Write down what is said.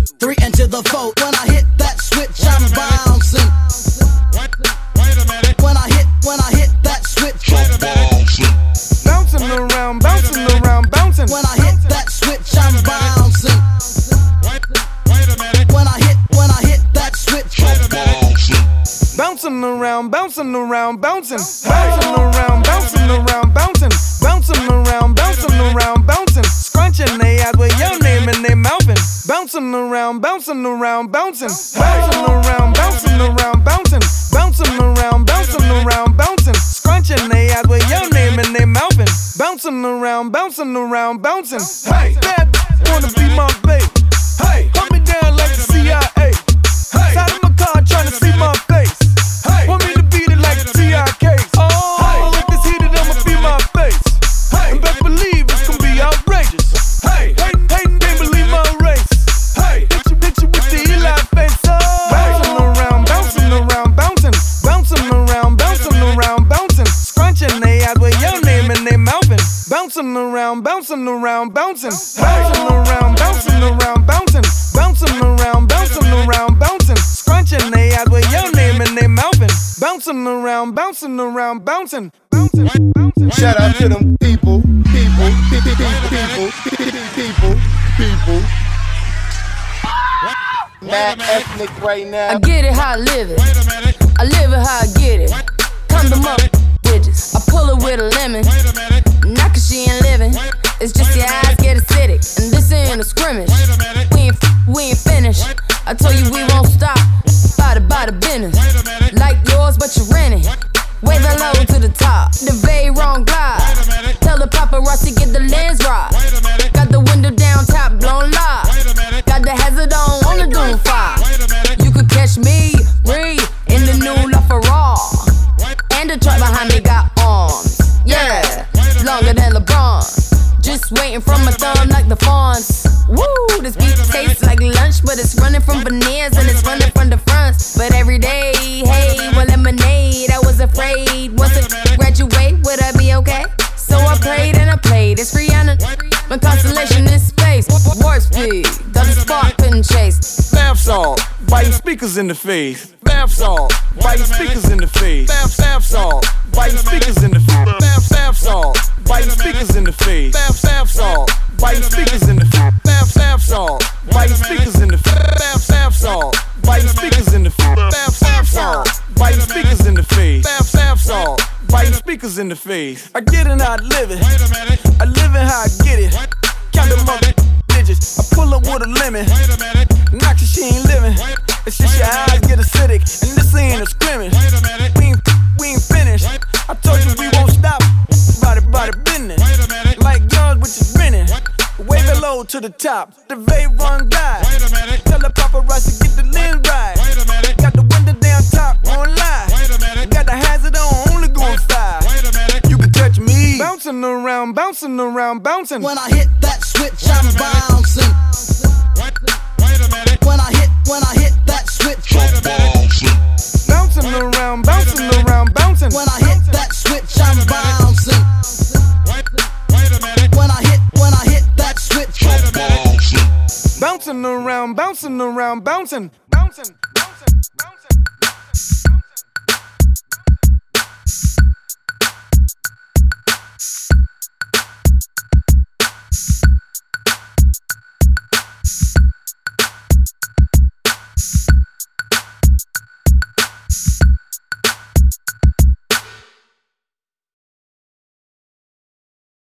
3 into the 4. When I hit that switch, I'm bouncing. When I hit that switch, I'm bouncing. Bouncing around, bouncing around, bouncing. When I hit that switch, I'm bouncing. When I hit that switch, I'm bouncing. Bouncing around, bouncing around, bouncing. Bouncing around, bouncing around, bouncing. Bouncing around, bouncing around, bouncing. Scrunching they eyes with your name in their mouthing. Bouncing around, bouncing around, bouncing. Bouncing around, bouncing around, bouncing. Bouncing around, bouncing around, bouncing. Scrunching they eyes with your name in their mouthing. Bouncing around, bouncing around, bouncing. Hey, bad wanna be my babe. Hey, hold me down like the CIA. Hey, side of my car trying to see my face. Hey, want me to beat it like the TIKs. Oh, if it's heated, I'ma be my face. Hey, and best believe it's gonna be outrageous. Hey, hating, can't believe my race. Hey, hit you with the Eli face. Oh, bouncing around, bouncing around, bouncing. Bouncing around, bouncing around, bouncing. Scrunching they eyes with your name in their mouthing. Bouncing around, bouncing around, bouncing. Bouncing around, bouncing around, bouncing. Bouncing around, bouncing around, bouncing. Scrunching they eyes with your name in their mouthing. Bouncing around, bouncing around, bouncing. Bouncing, bouncing. Shout out to them people. Mad ethnic right now. I get it how I live it. I live it how I get it. Come to my bitches. I pull her with a lemon. Not cause she ain't living. It's just your eyes get acidic. And this ain't a scrimmage. We ain't finished. I told you we won't stop. By the business. Like yours, but you're renting. Way the low to the top. The very wrong glide. Tell the paparazzi get the lens right. Got the window down, top blown live. Got the hazard on the Doom 5. You could catch me, breathe in the new LaFerrari. And the truck behind me got arms. Yeah, longer than LeBron. Just waiting for my thumb like the fawns. Woo, this beat tastes like lunch, but it's running from veneers and it's running from the fronts. But every day, hey, well, lemonade. I was afraid once I graduate, would I be okay? So I prayed and I played. It's Rihanna, my constellation in space. Warp speed, got the spark couldn't chase. Bath salt, biting speakers in the face. Bath salt, biting speakers in the face. Bath salt, biting speakers in the face. Bath salt, biting speakers in the face. Bath salt, biting speakers in the face. Bath salt, biting speakers in the face. Bath salt, biting speakers in the face. Bath salt, biting speakers in the face. Bath salt, biting speakers in the face. I get it how I live it. I live it how I get it. Count them up digits. I pull up with a lemon. Not cause she ain't living. It's just your eyes get acidic. And this ain't a scrimmage. We ain't finished. I told you we won't stop. By the business. Like yours with your grinning. Wave it low to the top. The very wrong guy. Tell the paparazzi get the lens right. Got the window down top, won't lie. Got the hazard on, only going 5. You can touch me. Bouncing around, bouncing around, bouncing. when I hit that switch, I'm bouncing. When I hit that switch, I'm bouncing. Bouncing around, bouncing around, bouncing. When I hit that switch, I'm bouncing. When I hit that switch, I'm bouncing. Bouncing around, bouncing around, bouncing. Bouncing, bouncing, bouncing.